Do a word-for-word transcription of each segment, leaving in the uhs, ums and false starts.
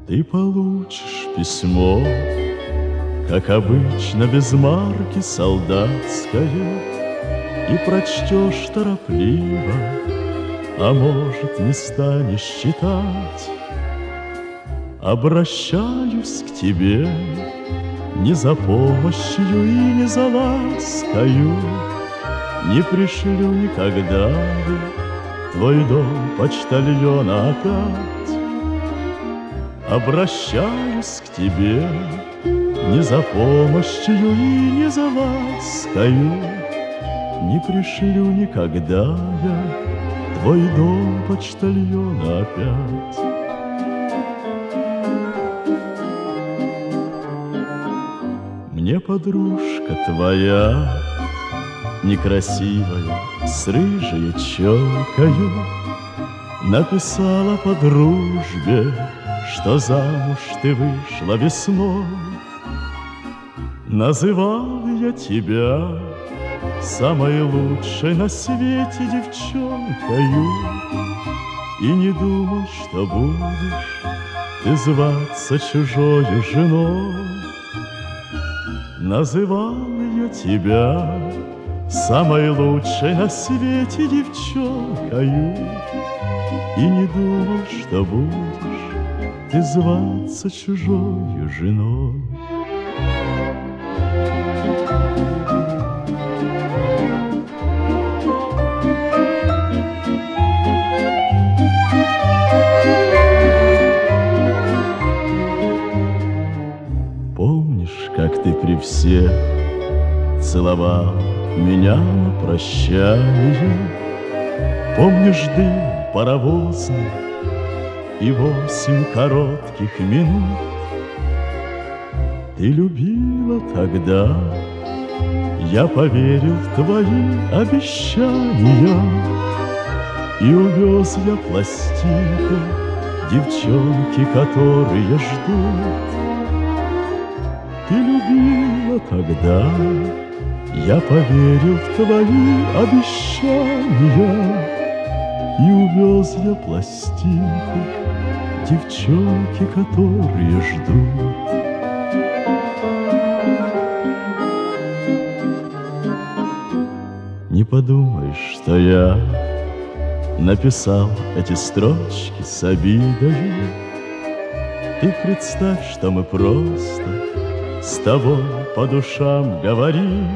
Ты получишь письмо, как обычно, без марки солдатское, и прочтешь торопливо, а может, не станешь читать. Обращаюсь к тебе не за помощью и не за ласкою, не пришлю никогда твой дом почтальона опять. Обращаюсь к тебе не за помощью и не за ласкою, не пришлю никогда я твой дом почтальона опять. Мне подружка твоя, некрасивая, с рыжей челкою, написала по дружбе, что замуж ты вышла весной. Называл я тебя самой лучшей на свете девчонкою и не думал, что будешь ты зваться чужою женой. Называл я тебя самой лучшей на свете девчонкою и не думал, что будешь ты зваться чужою женой. Помнишь, как ты при всех целовал меня на прощание? Помнишь дым паровозный и восемь коротких минут? Ты любила тогда, я поверил в твои обещания, и увез я пластинку девчонки, которые ждут. Ты любила тогда, я поверил в твои обещания, и увез я пластинку девчонки, которые ждут. Не подумаешь, что я написал эти строчки с обидою. Ты представь, что мы просто с тобой по душам говорим.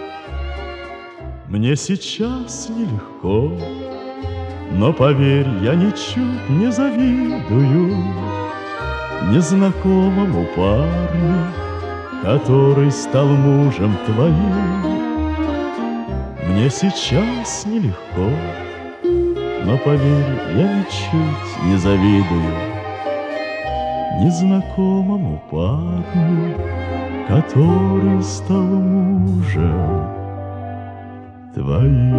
Мне сейчас нелегко, но поверь, я ничуть не завидую незнакомому парню, который стал мужем твоим. Мне сейчас нелегко, но поверь, я ничуть не завидую незнакомому парню, который стал мужем твоим.